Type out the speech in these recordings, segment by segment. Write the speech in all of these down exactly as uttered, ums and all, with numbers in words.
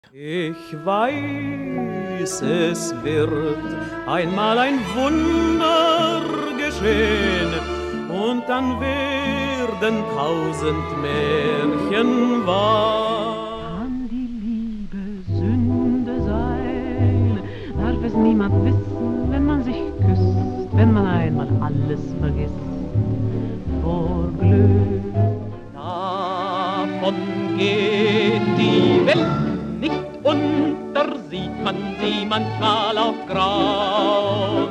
Ich weiß, es wird einmal ein Wunder geschehen, und dann werden tausend Märchen wahr. Kann die Liebe Sünde sein? Darf es niemand wissen, wenn man sich küsst, wenn man einmal alles vergisst vor Glück? Davon geht die Welt nicht unter, sieht man sie manchmal auch grau.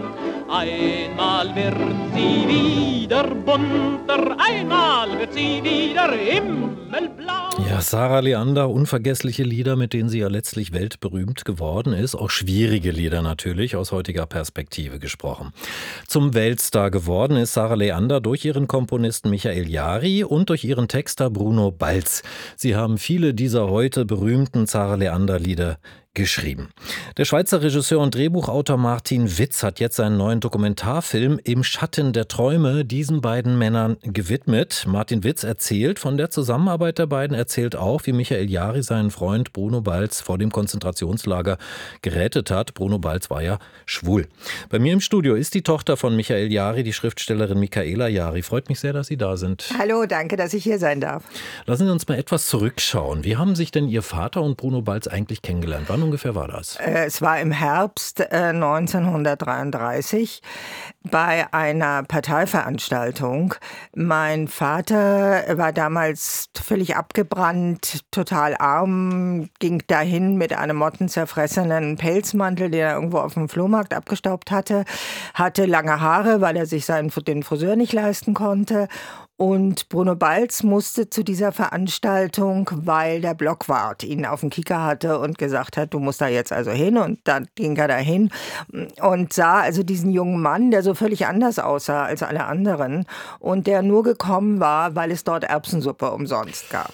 Einmal wird sie wieder bunter, einmal wird sie wieder himmelblau. Ja, Sarah Leander, unvergessliche Lieder, mit denen sie ja letztlich weltberühmt geworden ist. Auch schwierige Lieder natürlich, aus heutiger Perspektive gesprochen. Zum Weltstar geworden ist Sarah Leander durch ihren Komponisten Michael Jari und durch ihren Texter Bruno Balz. Sie haben viele dieser heute berühmten Sarah Leander Lieder geschrieben. Der Schweizer Regisseur und Drehbuchautor Martin Witz hat jetzt seinen neuen Dokumentarfilm Im Schatten der Träume diesen beiden Männern gewidmet. Martin Witz erzählt von der Zusammenarbeit der beiden, erzählt auch, wie Michael Jari seinen Freund Bruno Balz vor dem Konzentrationslager gerettet hat. Bruno Balz war ja schwul. Bei mir im Studio ist die Tochter von Michael Jari, die Schriftstellerin Michaela Jari. Freut mich sehr, dass Sie da sind. Hallo, danke, dass ich hier sein darf. Lassen Sie uns mal etwas zurückschauen. Wie haben sich denn Ihr Vater und Bruno Balz eigentlich kennengelernt? Wann ungefähr war das? Es war im Herbst neunzehnhundertdreiunddreißig bei einer Parteiveranstaltung. Mein Vater war damals völlig abgebrannt, total arm, ging dahin mit einem mottenzerfressenen Pelzmantel, den er irgendwo auf dem Flohmarkt abgestaubt hatte, hatte lange Haare, weil er sich seinen, den Friseur nicht leisten konnte. Und Bruno Balz musste zu dieser Veranstaltung, weil der Blockwart ihn auf dem Kieker hatte und gesagt hat, du musst da jetzt also hin. Und dann ging er da hin und sah also diesen jungen Mann, der so völlig anders aussah als alle anderen und der nur gekommen war, weil es dort Erbsensuppe umsonst gab.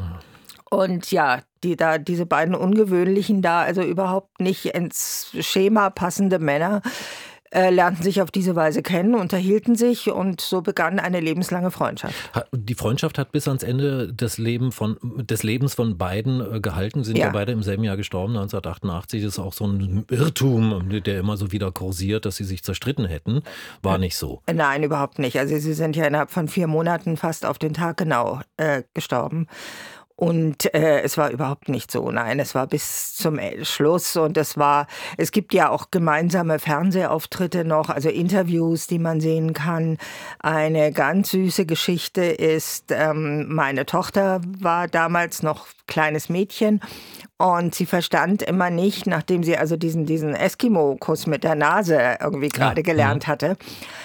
Und ja, die da, diese beiden ungewöhnlichen da, also überhaupt nicht ins Schema passende Männer, Äh, lernten sich auf diese Weise kennen, unterhielten sich und so begann eine lebenslange Freundschaft. Die Freundschaft hat bis ans Ende des, Leben von, des Lebens von beiden gehalten. Sie sind ja. ja beide im selben Jahr gestorben, neunzehnhundertachtundachtzig. Das ist auch so ein Irrtum, der immer so wieder kursiert, dass sie sich zerstritten hätten. War nicht so. Nein, überhaupt nicht. Also sie sind ja innerhalb von vier Monaten fast auf den Tag genau äh, gestorben. Und äh, es war überhaupt nicht so. Nein, es war bis zum Schluss und es war, es gibt ja auch gemeinsame Fernsehauftritte noch, also Interviews, die man sehen kann. Eine ganz süße Geschichte ist, ähm, meine Tochter war damals noch kleines Mädchen und sie verstand immer nicht, nachdem sie also diesen, diesen Eskimo-Kuss mit der Nase irgendwie gerade ja. gelernt hatte,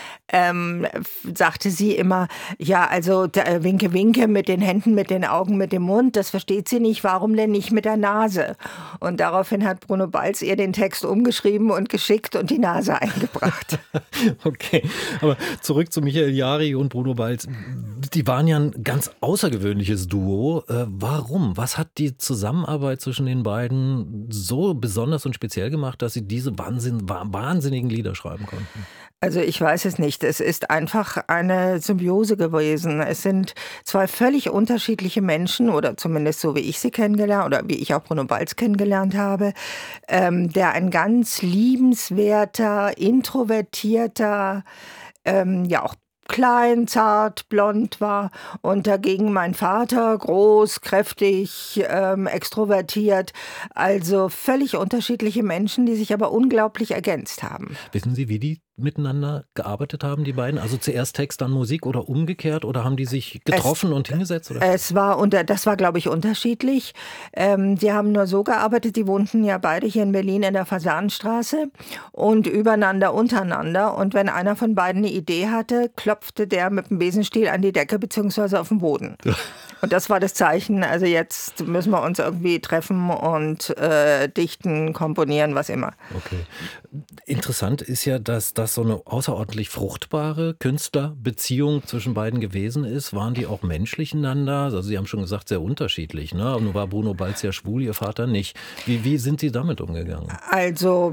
Ähm, sagte sie immer, ja, also der, winke, winke mit den Händen, mit den Augen, mit dem Mund, das versteht sie nicht, warum denn nicht mit der Nase? Und daraufhin hat Bruno Balz ihr den Text umgeschrieben und geschickt und die Nase eingebracht. Okay, aber zurück zu Michael Jari und Bruno Balz. Die waren ja ein ganz außergewöhnliches Duo. Äh, warum? Was hat die Zusammenarbeit zwischen den beiden so besonders und speziell gemacht, dass sie diese Wahnsinn, wahnsinnigen Lieder schreiben konnten? Also ich weiß es nicht. Es ist einfach eine Symbiose gewesen. Es sind zwei völlig unterschiedliche Menschen, oder zumindest so wie ich sie kennengelernt, oder wie ich auch Bruno Balz kennengelernt habe, ähm, der ein ganz liebenswerter, introvertierter, ähm, ja auch klein, zart, blond war und dagegen mein Vater, groß, kräftig, ähm, extrovertiert. Also völlig unterschiedliche Menschen, die sich aber unglaublich ergänzt haben. Wissen Sie, wie die miteinander gearbeitet haben, die beiden? Also zuerst Text, dann Musik oder umgekehrt? Oder haben die sich getroffen es, und hingesetzt? Oder? Es war unter, das war, glaube ich, unterschiedlich. Ähm, die haben nur so gearbeitet, die wohnten ja beide hier in Berlin in der Fasanenstraße und übereinander, untereinander. Und wenn einer von beiden eine Idee hatte, klopfte der mit dem Besenstiel an die Decke beziehungsweise auf den Boden. Und das war das Zeichen, also jetzt müssen wir uns irgendwie treffen und äh, dichten, komponieren, was immer. Okay. Interessant ist ja, dass das so eine außerordentlich fruchtbare Künstlerbeziehung zwischen beiden gewesen ist. Waren die auch menschlich einander? Also Sie haben schon gesagt, sehr unterschiedlich, ne? Nur war Bruno Balz ja schwul, Ihr Vater nicht. Wie, wie sind Sie damit umgegangen? Also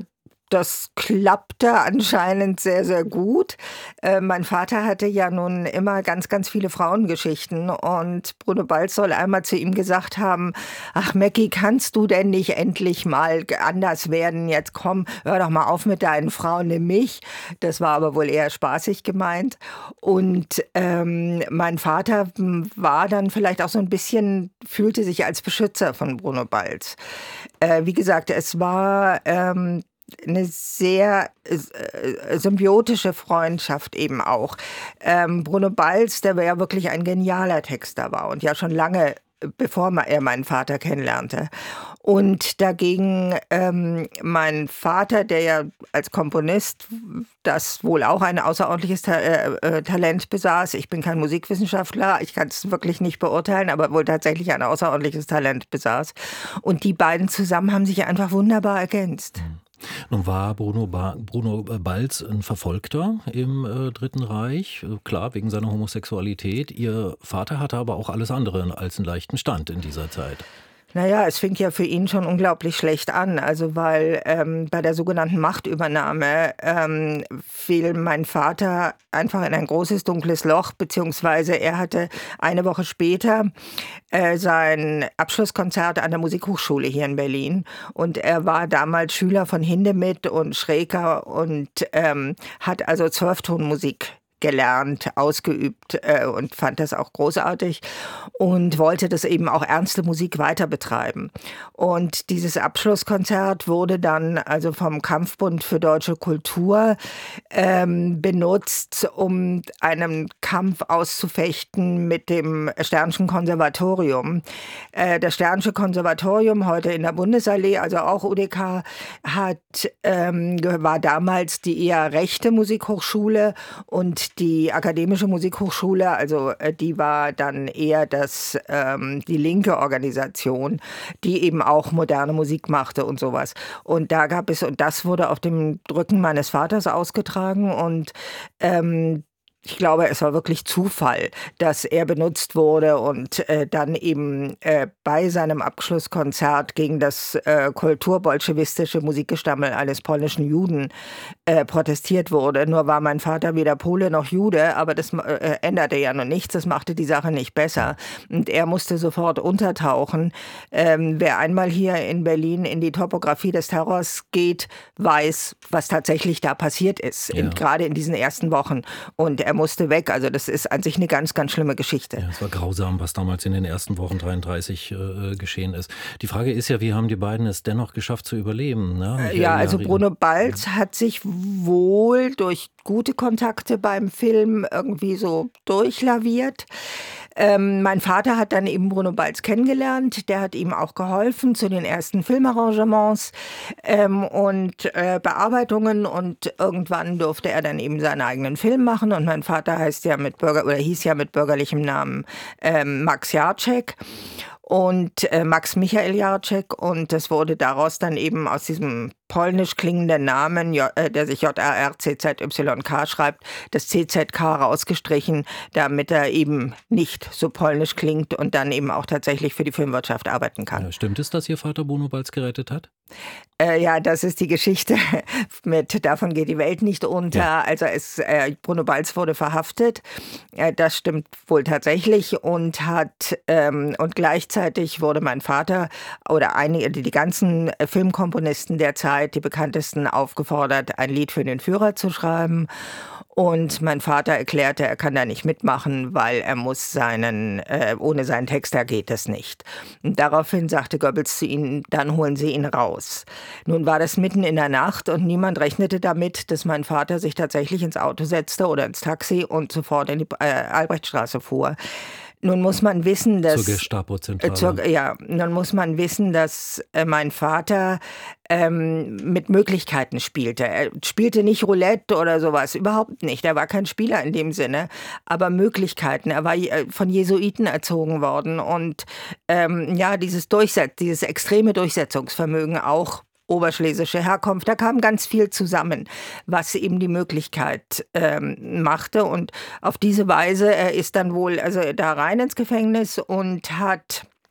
Das klappte anscheinend sehr, sehr gut. Äh, mein Vater hatte ja nun immer ganz, ganz viele Frauengeschichten und Bruno Balz soll einmal zu ihm gesagt haben, ach Mackie, kannst du denn nicht endlich mal anders werden? Jetzt komm, hör doch mal auf mit deinen Frauen, nimm mich. Das war aber wohl eher spaßig gemeint. Und ähm, mein Vater war dann vielleicht auch so ein bisschen, fühlte sich als Beschützer von Bruno Balz. Äh, wie gesagt, es war Ähm, eine sehr äh, symbiotische Freundschaft eben auch. Ähm, Bruno Balz, der ja wirklich ein genialer Texter war und ja schon lange, bevor er meinen Vater kennenlernte. Und dagegen ähm, mein Vater, der ja als Komponist das wohl auch ein außerordentliches Ta- äh, Talent besaß. Ich bin kein Musikwissenschaftler, ich kann es wirklich nicht beurteilen, aber wohl tatsächlich ein außerordentliches Talent besaß. Und die beiden zusammen haben sich einfach wunderbar ergänzt. Nun war Bruno, ba Bruno Balz ein Verfolgter im äh, Dritten Reich, äh, klar, wegen seiner Homosexualität. Ihr Vater hatte aber auch alles andere als einen leichten Stand in dieser Zeit. Naja, es fing ja für ihn schon unglaublich schlecht an, also weil ähm, bei der sogenannten Machtübernahme ähm, fiel mein Vater einfach in ein großes dunkles Loch, beziehungsweise er hatte eine Woche später äh, sein Abschlusskonzert an der Musikhochschule hier in Berlin und er war damals Schüler von Hindemith und Schreker und ähm, hat also Zwölftonmusik gelernt, ausgeübt äh, und fand das auch großartig und wollte das eben auch ernste Musik weiter betreiben. Und dieses Abschlusskonzert wurde dann also vom Kampfbund für deutsche Kultur ähm, benutzt, um einen Kampf auszufechten mit dem Stern'schen Konservatorium. Äh, das Stern'sche Konservatorium, heute in der Bundesallee, also auch U D K, hat, ähm, war damals die eher rechte Musikhochschule und die Akademische Musikhochschule, also die war dann eher das, ähm, die linke Organisation, die eben auch moderne Musik machte und sowas. Und da gab es, und das wurde auf dem Rücken meines Vaters ausgetragen und ähm, ich glaube, es war wirklich Zufall, dass er benutzt wurde und äh, dann eben äh, bei seinem Abschlusskonzert gegen das äh, kulturbolschewistische Musikgestammel eines polnischen Juden äh, protestiert wurde. Nur war mein Vater weder Pole noch Jude, aber das äh, änderte ja noch nichts, das machte die Sache nicht besser. Und er musste sofort untertauchen. Ähm, wer einmal hier in Berlin in die Topografie des Terrors geht, weiß, was tatsächlich da passiert ist, Ja. in, gerade in diesen ersten Wochen. Und er musste weg. Also das ist an sich eine ganz, ganz schlimme Geschichte. Ja, es war grausam, was damals in den ersten Wochen dreiunddreißig äh, geschehen ist. Die Frage ist ja, wie haben die beiden es dennoch geschafft zu überleben? Ne? Michael Ja, also Jahre- Bruno Balz ja. hat sich wohl durch gute Kontakte beim Film irgendwie so durchlaviert. Ähm, mein Vater hat dann eben Bruno Balz kennengelernt, der hat ihm auch geholfen zu den ersten Filmarrangements ähm, und äh, Bearbeitungen und irgendwann durfte er dann eben seinen eigenen Film machen und mein Vater heißt ja mit Bürger oder hieß ja mit bürgerlichem Namen ähm, Max Jarczek. Und äh, Max Michael Jarczek und das wurde daraus dann eben aus diesem polnisch klingenden Namen, J- äh, der sich J A R C Z Y K schreibt, das C Z K rausgestrichen, damit er eben nicht so polnisch klingt und dann eben auch tatsächlich für die Filmwirtschaft arbeiten kann. Ja, stimmt es, dass Ihr Vater Bruno Balz gerettet hat? Äh, ja, das ist die Geschichte mit Davon geht die Welt nicht unter. Ja. Also es, äh, Bruno Balz wurde verhaftet, äh, das stimmt wohl tatsächlich und hat ähm, und gleichzeitig wurde mein Vater oder einige, die, die ganzen Filmkomponisten der Zeit, die bekanntesten, aufgefordert, ein Lied für den Führer zu schreiben. Und mein Vater erklärte, er kann da nicht mitmachen, weil er muss seinen, äh, ohne seinen Texter geht es nicht. Und daraufhin sagte Goebbels zu ihnen, dann holen Sie ihn raus. Nun war das mitten in der Nacht und niemand rechnete damit, dass mein Vater sich tatsächlich ins Auto setzte oder ins Taxi und sofort in die äh, Albrechtstraße fuhr. Nun muss man wissen, dass zur Gestapo-Zentrale. Zur, ja, nun muss man wissen, dass äh, mein Vater ähm, mit Möglichkeiten spielte. Er spielte nicht Roulette oder sowas, überhaupt nicht. Er war kein Spieler in dem Sinne, aber Möglichkeiten. Er war äh, von Jesuiten erzogen worden und ähm, ja, dieses Durchsetz, dieses extreme Durchsetzungsvermögen auch. Oberschlesische Herkunft, da kam ganz viel zusammen, was eben die Möglichkeit ähm, machte und auf diese Weise, er ist dann wohl also da rein ins Gefängnis und hat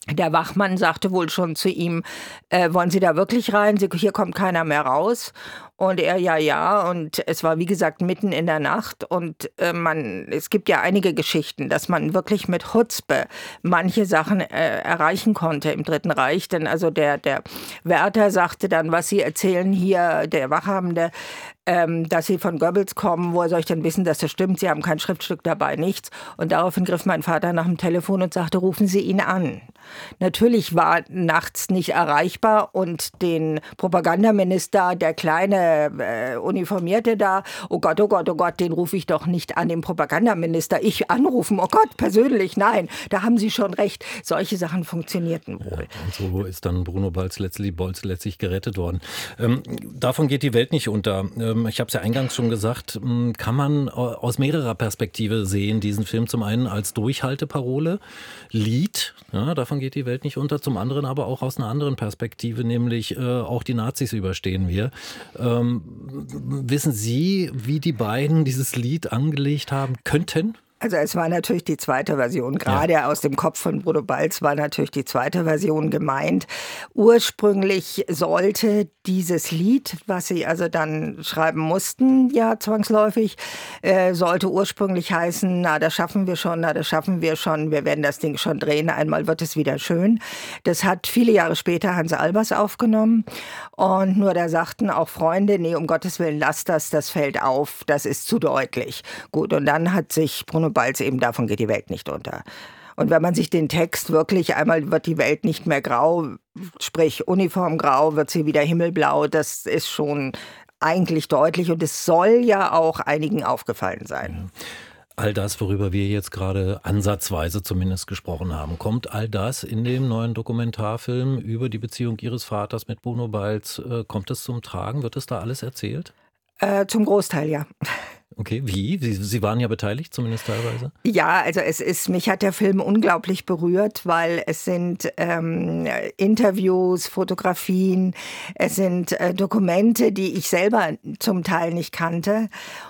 Der Wachmann sagte wohl schon zu ihm, äh, wollen Sie da wirklich rein? Sie, hier kommt keiner mehr raus. Und er, ja, ja. Und es war, wie gesagt, mitten in der Nacht. Und äh, man, es gibt ja einige Geschichten, dass man wirklich mit Chutzpe manche Sachen äh, erreichen konnte im Dritten Reich. Denn also der, der Wärter sagte dann, was Sie erzählen hier, der Wachhabende, ähm, dass Sie von Goebbels kommen. Woher soll ich denn wissen, dass das stimmt? Sie haben kein Schriftstück dabei, nichts. Und daraufhin griff mein Vater nach dem Telefon und sagte, rufen Sie ihn an. Natürlich war nachts nicht erreichbar und den Propagandaminister, der kleine äh, Uniformierte da, oh Gott, oh Gott, oh Gott, den rufe ich doch nicht an, den Propagandaminister. Ich anrufen, oh Gott, persönlich, nein, da haben Sie schon recht. Solche Sachen funktionierten wohl. Ja, und so ist dann Bruno Balz letztlich, Bolz letztlich gerettet worden. Ähm, davon geht die Welt nicht unter. Ähm, ich habe es ja eingangs schon gesagt, kann man aus mehrerer Perspektive sehen, diesen Film zum einen als Durchhalteparole, Lied, ja, davon geht die Welt nicht unter, zum anderen aber auch aus einer anderen Perspektive, nämlich äh, auch die Nazis überstehen wir. Ähm, wissen Sie, wie die beiden dieses Lied angelegt haben könnten? Also es war natürlich die zweite Version, gerade ja. Aus dem Kopf von Bruno Balz war natürlich die zweite Version gemeint. Ursprünglich sollte dieses Lied, was sie also dann schreiben mussten, ja zwangsläufig, äh, sollte ursprünglich heißen, na das schaffen wir schon, na das schaffen wir schon, wir werden das Ding schon drehen, einmal wird es wieder schön. Das hat viele Jahre später Hans Albers aufgenommen und nur da sagten auch Freunde, nee, um Gottes Willen, lass das, das fällt auf, das ist zu deutlich. Gut, und dann hat sich Bruno Balz eben, davon geht die Welt nicht unter. Und wenn man sich den Text wirklich, einmal wird die Welt nicht mehr grau, sprich uniformgrau, wird sie wieder himmelblau, das ist schon eigentlich deutlich und es soll ja auch einigen aufgefallen sein. All das, worüber wir jetzt gerade ansatzweise zumindest gesprochen haben, kommt all das in dem neuen Dokumentarfilm über die Beziehung Ihres Vaters mit Bruno Balz, äh, kommt es zum Tragen? Wird es da alles erzählt? Äh, zum Großteil, ja. Okay, wie? Sie, Sie waren ja beteiligt, zumindest teilweise? Ja, also es ist, mich hat der Film unglaublich berührt, weil es sind ähm, Interviews, Fotografien, es sind äh, Dokumente, die ich selber zum Teil nicht kannte.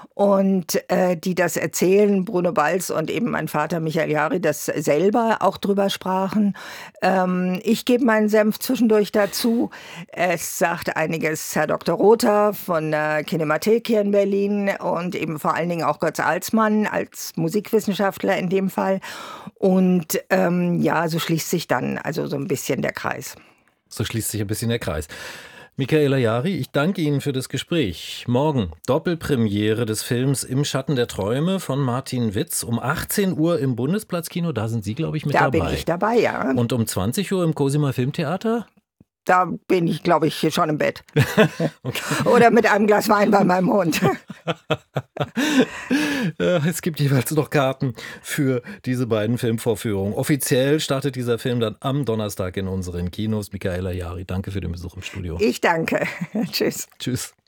Und äh, die das erzählen, Bruno Balz und eben mein Vater Michael Jari, das selber auch drüber sprachen. Ähm, ich gebe meinen Senf zwischendurch dazu. Es sagt einiges Herr Doktor Rother von der Kinemathek hier in Berlin und eben vor allen Dingen auch Götz Alsmann als Musikwissenschaftler in dem Fall. Und ähm, ja, so schließt sich dann also so ein bisschen der Kreis. So schließt sich ein bisschen der Kreis. Michaela Jari, ich danke Ihnen für das Gespräch. Morgen Doppelpremiere des Films Im Schatten der Träume von Martin Witz um achtzehn Uhr im Bundesplatzkino. Da sind Sie, glaube ich, mit da dabei. Da bin ich dabei, ja. Und um zwanzig Uhr im Cosima Filmtheater? Da bin ich, glaube ich, schon im Bett. Okay. Oder mit einem Glas Wein bei meinem Hund. Es gibt jeweils noch Karten für diese beiden Filmvorführungen. Offiziell startet dieser Film dann am Donnerstag in unseren Kinos. Michaela Jari, danke für den Besuch im Studio. Ich danke. Tschüss. Tschüss.